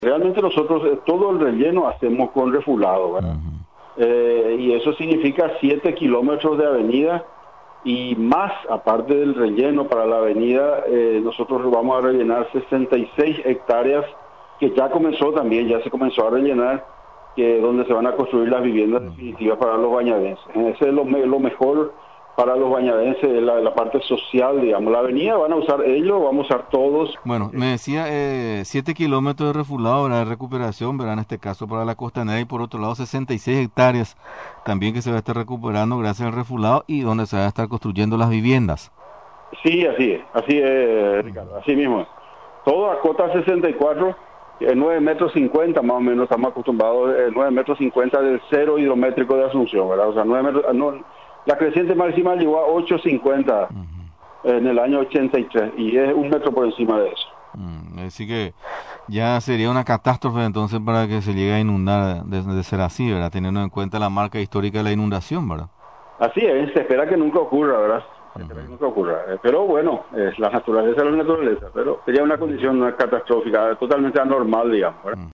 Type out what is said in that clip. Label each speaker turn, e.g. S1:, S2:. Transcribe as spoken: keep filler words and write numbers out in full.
S1: Realmente nosotros eh, todo el relleno hacemos con refulado, ¿verdad?
S2: Ujú.
S1: Eh, y eso significa siete kilómetros de avenida y más, aparte del relleno para la avenida, eh, nosotros vamos a rellenar sesenta y seis hectáreas, que ya comenzó también, ya se comenzó a rellenar, que donde se van a construir las viviendas definitivas para los bañadenses. Ese es lo, me- lo mejor para los bañadenses, la, la parte social, digamos. La avenida van a usar ellos, vamos a usar todos.
S2: Bueno, me decía eh, siete kilómetros de refulado, ¿verdad? De recuperación, ¿verdad? En este caso para la costanera y por otro lado sesenta y seis hectáreas también que se va a estar recuperando gracias al refulado y donde se va a estar construyendo las viviendas.
S1: Sí, así es, así es, Ricardo, así mismo es. Todo a cota sesenta y cuatro, eh, nueve metros cincuenta más o menos, estamos acostumbrados, eh, nueve metros cincuenta del cero hidrométrico de Asunción, ¿verdad? O sea, nueve metros, ah, no, la creciente máxima llegó a ocho cincuenta en el año ochenta y tres y es un metro por encima de eso.
S2: Mm, así que ya sería una catástrofe entonces para que se llegue a inundar de, de ser así, ¿verdad? Teniendo en cuenta la marca histórica de la inundación, ¿verdad?
S1: Así es, se espera que nunca ocurra, ¿verdad? Se espera que
S2: Ujú.
S1: nunca ocurra. Eh, Pero bueno, es la naturaleza es la naturaleza, pero sería una condición una catastrófica, totalmente anormal, digamos, ¿verdad?